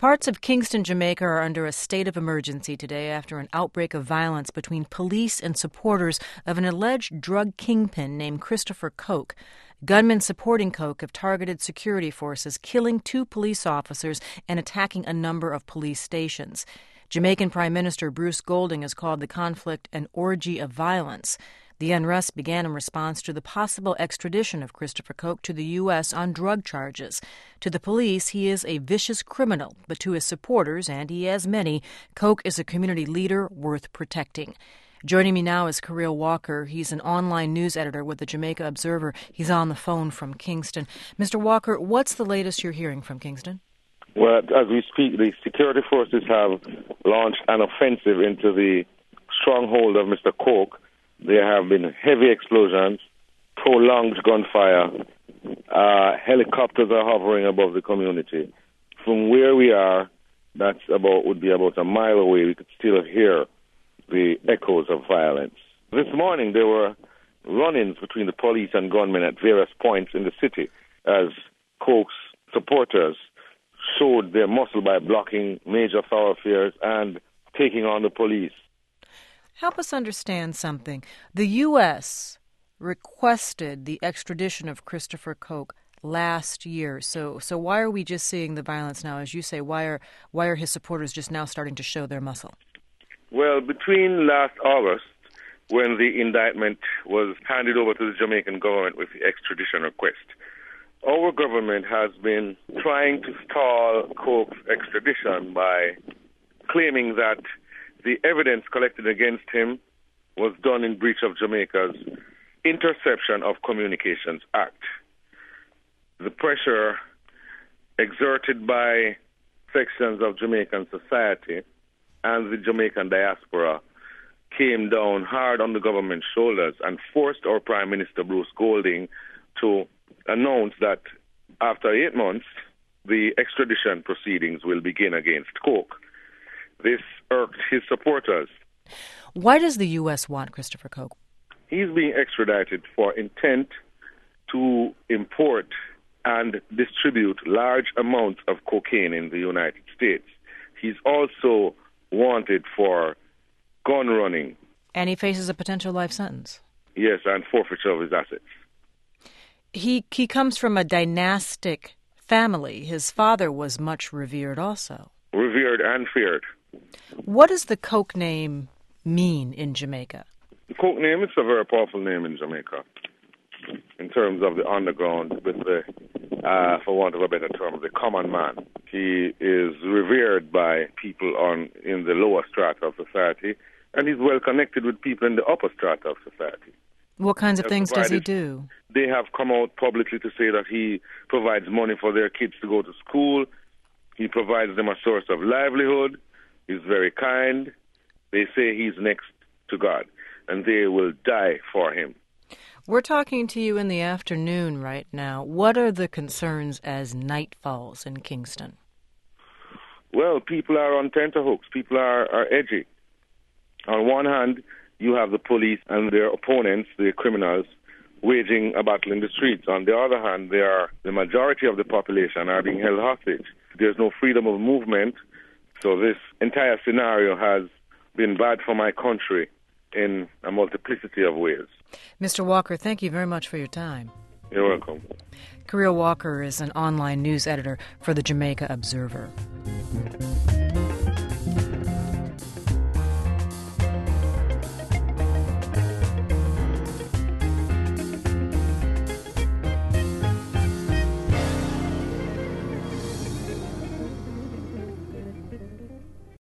Parts of Kingston, Jamaica are under a state of emergency today after an outbreak of violence between police and supporters of an alleged drug kingpin named Christopher Coke. Gunmen supporting Coke have targeted security forces, killing 2 police officers and attacking a number of police stations. Jamaican Prime Minister Bruce Golding has called the conflict an orgy of violence. The unrest began in response to the possible extradition of Christopher Coke to the U.S. on drug charges. To the police, he is a vicious criminal, but to his supporters, and he has many, Coke is a community leader worth protecting. Joining me now is Kirill Walker. He's an online news editor with the Jamaica Observer. He's on the phone from Kingston. Mr. Walker, what's the latest you're hearing from Kingston? Well, as we speak, the security forces have launched an offensive into the stronghold of Mr. Coke. There have been heavy explosions, prolonged gunfire. Helicopters are hovering above the community. From where we are, would be about a mile away. We could still hear the echoes of violence. This morning, there were run-ins between the police and gunmen at various points in the city as Coke's supporters showed their muscle by blocking major thoroughfares and taking on the police. Help us understand something. The U.S. requested the extradition of Christopher Coke last year. So why are we just seeing the violence now? As you say, why are his supporters just now starting to show their muscle? Well, between last August, when the indictment was handed over to the Jamaican government with the extradition request, our government has been trying to stall Coke's extradition by claiming that the evidence collected against him was done in breach of Jamaica's Interception of Communications Act. The pressure exerted by sections of Jamaican society and the Jamaican diaspora came down hard on the government's shoulders and forced our Prime Minister Bruce Golding to announce that after 8 months, the extradition proceedings will begin against Coke. This irked his supporters. Why does the U.S. want Christopher Coke? He's being extradited for intent to import and distribute large amounts of cocaine in the United States. He's also wanted for gun running. And he faces a potential life sentence. Yes, and forfeiture of his assets. He comes from a dynastic family. His father was much revered also. Revered and feared. What does the Coke name mean in Jamaica? The Coke name is a very powerful name in Jamaica in terms of the underground, with the, for want of a better term, the common man. He is revered by people in the lower strata of society, and he's well connected with people in the upper strata of society. What kinds of things does he do? They have come out publicly to say that he provides money for their kids to go to school. He provides them a source of livelihood. He's very kind. They say he's next to God, and they will die for him. We're talking to you in the afternoon right now. What are the concerns as night falls in Kingston? Well, people are on tenterhooks. People are edgy. On one hand, you have the police and their opponents, the criminals, waging a battle in the streets. On the other hand, the majority of the population are being held hostage. There's no freedom of movement. So this entire scenario has been bad for my country in a multiplicity of ways. Mr. Walker, thank you very much for your time. You're welcome. Kirill Walker is an online news editor for the Jamaica Observer.